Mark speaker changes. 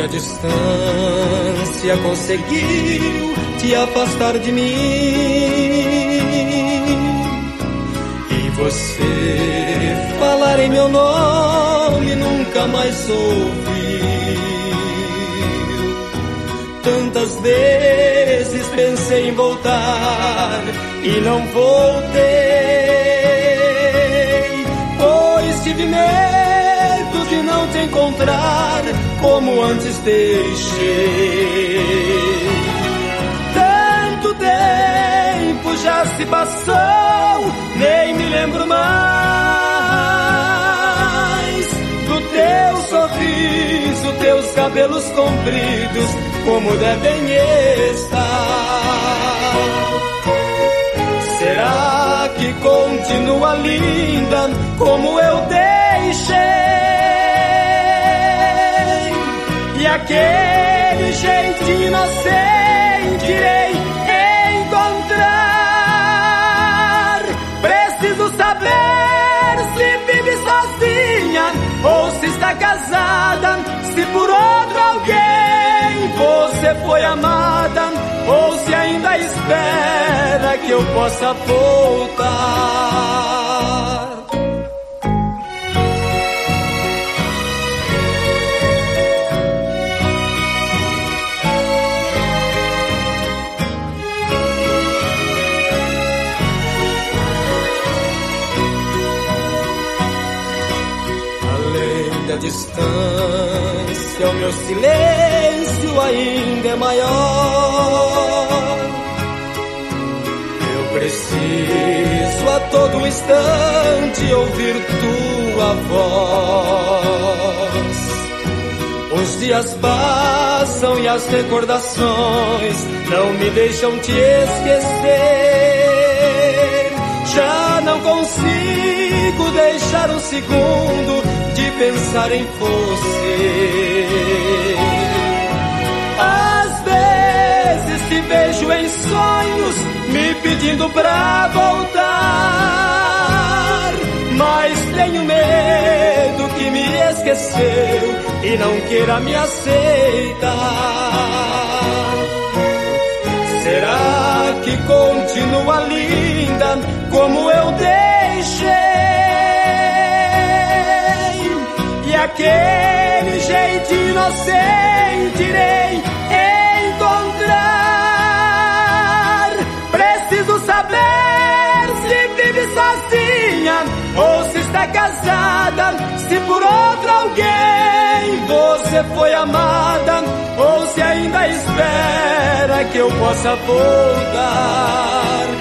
Speaker 1: distância conseguiu te afastar de mim, e você falar em meu nome nunca mais ouviu. Tantas vezes pensei em voltar e não voltei, pois tive medo de não te encontrar como antes deixei. Tanto tempo já se passou, nem me lembro mais do teu sorriso, teus cabelos compridos, como devem estar. Será que continua linda como eu deixei? E aquele jeitinho inocente irei encontrar. Preciso saber se vive sozinha ou se está casada, se por outro alguém você foi amada, ou se ainda espera que eu possa voltar. Além da distância, o meu silêncio ainda é maior. Eu preciso a todo instante ouvir tua voz. Os dias passam e as recordações não me deixam te esquecer. Já não consigo deixar um segundo de pensar em você. Às vezes te vejo em sonhos me pedindo pra voltar, mas tenho medo que me esqueceu e não queira me aceitar. Será que continua linda como eu deixei? E aquele jeito inocente irei encontrar. Preciso saber se vive sozinha ou se está casada, se por outro alguém você foi amada, ou se ainda espera que eu possa voltar.